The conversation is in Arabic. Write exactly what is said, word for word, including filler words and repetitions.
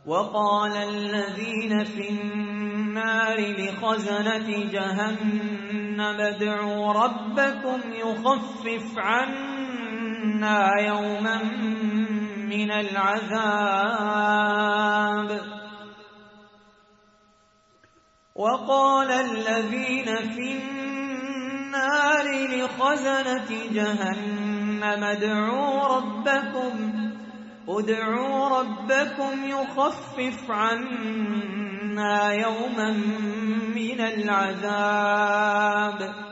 وقال الذين في النار لخزنة جهنم ادعوا ربكم يخفف عنا يوما من العذاب وقال الذين في النار لخزنة جهنم ادعوا ربكم ادعوا ربكم يخفف عنا يوما من العذاب